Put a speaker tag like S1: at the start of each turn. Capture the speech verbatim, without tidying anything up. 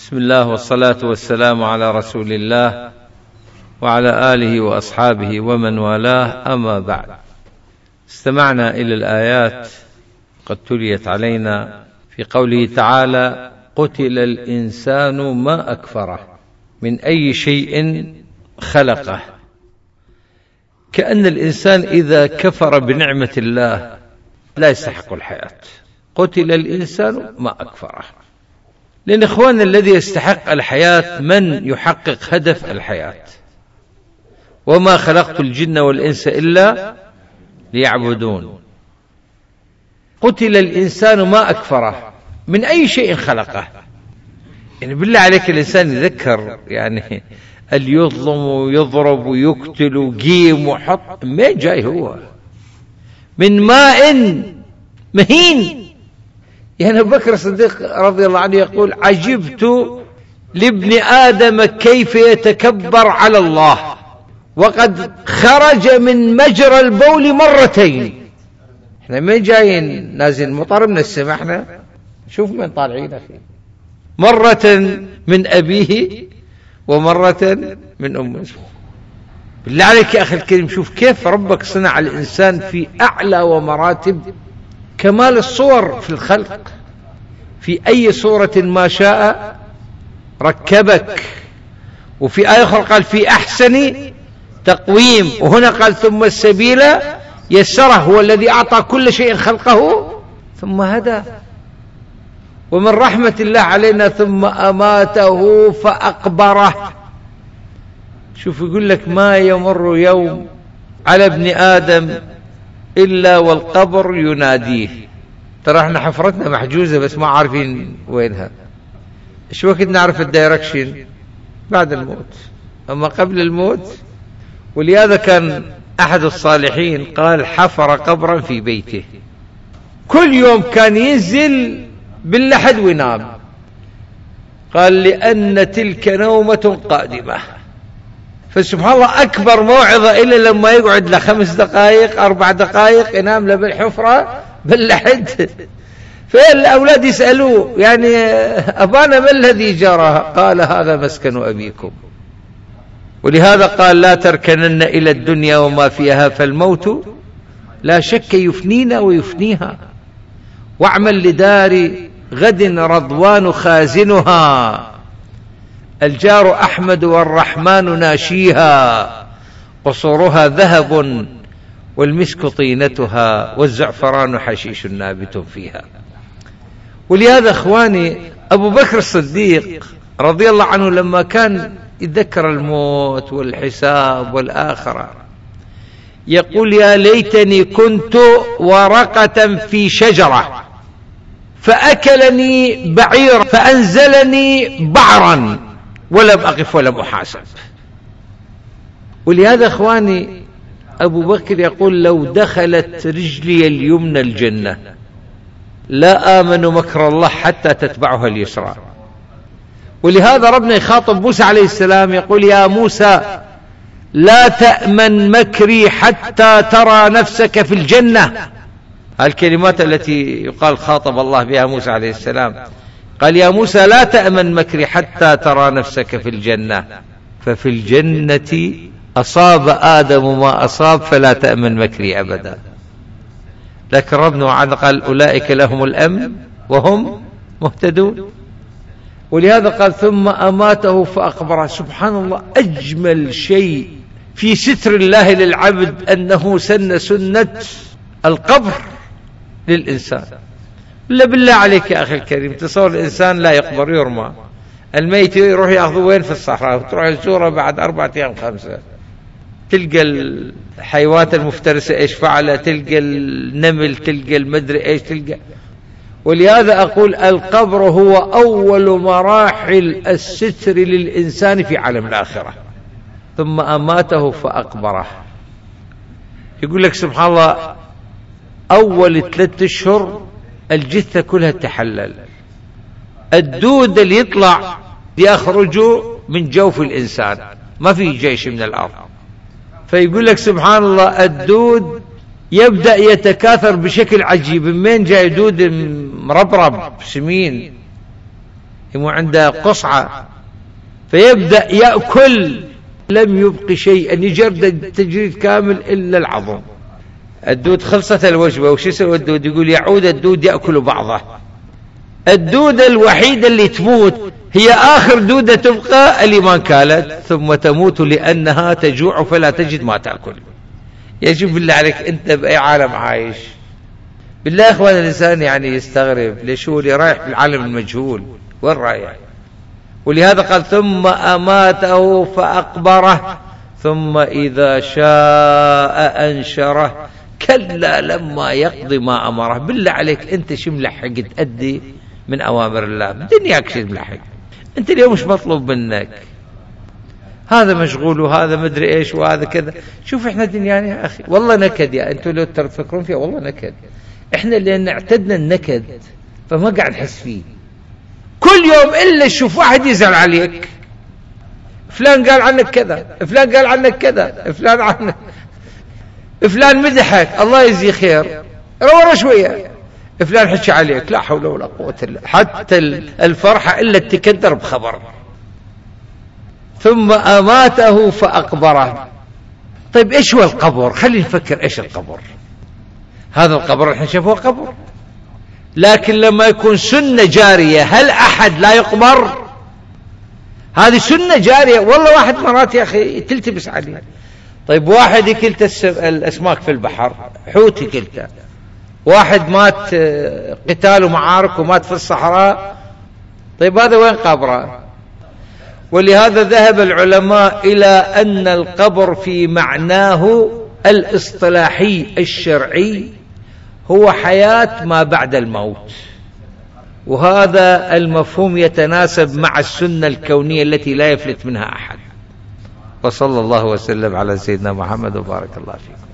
S1: بسم الله والصلاة والسلام على رسول الله وعلى آله وأصحابه ومن والاه، أما بعد. استمعنا إلى الآيات قد تليت علينا في قوله تعالى: قتل الإنسان ما أكفره من أي شيء خلقه. كأن الإنسان إذا كفر بنعمة الله لا يستحق الحياة. قتل الإنسان ما أكفره، لأن إخواننا الذي يستحق الحياة من يحقق هدف الحياة. وما خلقت الجن والإنس إلا ليعبدون. قتل الإنسان ما أكفره من أي شيء خلقه. يعني بالله عليك الإنسان يذكر يعني اللي يظلم ويضرب ويقتل ويقيم وحط، ما جاي هو من ماء مهين. يعني أبو بكر الصديق رضي الله عنه يقول: عجبت لابن آدم كيف يتكبر على الله وقد خرج من مجرى البول مرتين. احنا ما جايين نازل مطر من السماء، احنا شوف من طالعين أخي، مرة من أبيه ومرة من أمه. بالله عليك يا أخي الكريم، شوف كيف ربك صنع الإنسان في أعلى ومراتب كمال الصور في الخلق. في أي صورة ما شاء ركبك، وفي آية أخرى قال في أحسن تقويم، وهنا قال ثم السبيل يسره. هو الذي أعطى كل شيء خلقه ثم هدى. ومن رحمة الله علينا ثم أماته فأقبره. شوف يقول لك: ما يمر يوم على ابن آدم إلا والقبر يناديه. ترى احنا حفرتنا محجوزة بس ما عارفين وينها. ايش وقت نعرف الدايركشن؟ بعد الموت، اما قبل الموت. ولهذا كان احد الصالحين قال: حفر قبرا في بيته، كل يوم كان ينزل باللحد وينام. قال: لأن تلك نومة قادمة. فسبحان الله أكبر موعظة إلا لما يقعد له خمس دقائق أربع دقائق ينام له بالحفرة باللحد. فالأولاد يسألوه يعني: أبانا ما الذي جرى؟ قال: هذا مسكن أبيكم. ولهذا قال: لا تركنن إلى الدنيا وما فيها، فالموت لا شك يفنينا ويفنيها. واعمل لدار غد رضوان خازنها، الجار أحمد والرحمن ناشيها، قصورها ذهب والمسك طينتها، والزعفران حشيش نابت فيها. ولهذا أخواني أبو بكر الصديق رضي الله عنه لما كان يتذكر الموت والحساب والآخرة يقول: يا ليتني كنت ورقة في شجرة فأكلني بعير فأنزلني بعرا ولم أقف ولم أحاسب. ولهذا أخواني أبو بكر يقول: لو دخلت رجلي اليمنى الجنة لا آمن مكر الله حتى تتبعها اليسرى. ولهذا ربنا يخاطب موسى عليه السلام يقول: يا موسى لا تأمن مكري حتى ترى نفسك في الجنة. الكلمات التي يقال خاطب الله بها موسى عليه السلام، قال: يا موسى لا تأمن مكري حتى ترى نفسك في الجنة. ففي الجنة أصاب آدم ما أصاب فلا تأمن مكري أبدا. لكن ربنا وعد قال: أولئك لهم الأمن وهم مهتدون. ولهذا قال: ثم أماته فأقبره. سبحان الله، أجمل شيء في ستر الله للعبد أنه سن سنة القبر للإنسان. لا بالله عليك يا أخي الكريم، تصور الإنسان لا يقبر، يرمى الميت يروح يأخذه وين؟ في الصحراء، وتروح الزورة بعد أربعة أيام خمسة، تلقى الحيوانات المفترسة إيش فعل، تلقى النمل، تلقى المدري إيش تلقى. ولهذا أقول: القبر هو أول مراحل الستر للإنسان في عالم الآخرة. ثم أماته فأقبره. يقول لك سبحان الله، أول ثلاثة أشهر الجثة كلها تحلل، الدود اللي يطلع يخرج من جوف الإنسان، ما في جيش من الأرض. فيقول لك سبحان الله الدود يبدأ يتكاثر بشكل عجيب. من جاي دود مربرب سمين يمو عنده قصعة فيبدأ يأكل، لم يبق شيئا، يجرد تجريد كامل إلا العظم. الدود خلصت الوجبة، وش يسوي الدود؟ يقول يعود الدود يأكل بعضه. الدودة الوحيدة اللي تموت هي آخر دودة تبقى اللي ما كالت، ثم تموت لأنها تجوع فلا تجد ما تأكل. يجب بالله عليك أنت بأي عالم عايش؟ بالله يا إخوان الإنسان يعني يستغرب ليش هو اللي رايح بالعالم المجهول، وين رايح؟ ولهذا قال ثم أماته فأقبره ثم إذا شاء أنشره كلا لما يقضي ما أمره. بالله عليك أنت شو ملحق تأدي من أوامر الله؟ دنياك شو ملحق؟ أنت اليوم مش مطلوب منك، هذا مشغول وهذا مدري إيش وهذا كذا. شوف إحنا دنيانا يا أخي والله نكد، يا أنتوا لو تفكرون فيها والله نكد. إحنا اللي اعتدنا النكد فما قاعد نحس فيه. كل يوم إلا تشوف واحد يزعل عليك، فلان قال عنك كذا، فلان قال عنك كذا، فلان عنك، فلان مدحك الله يجزيه خير، ورا شوية فلان حكى عليك، لا حول ولا قوة إلا. حتى الفرحة إلا تكدر بخبر. ثم أماته فأقبره. طيب إيش هو القبر؟ خلينا نفكر إيش القبر. هذا القبر احنا شافوه قبر، لكن لما يكون سنة جارية هل أحد لا يقبر؟ هذه سنة جارية. والله واحد مرات يا أخي تلتبس عليه. طيب واحد يكلت الأسماك في البحر، حوت يكلته. واحد مات قتال ومعارك ومات في الصحراء، طيب هذا وين قبره؟ ولهذا ذهب العلماء إلى أن القبر في معناه الاصطلاحي الشرعي هو حياة ما بعد الموت، وهذا المفهوم يتناسب مع السنة الكونية التي لا يفلت منها أحد. وصلى الله وسلم على سيدنا محمد وبارك الله فيكم.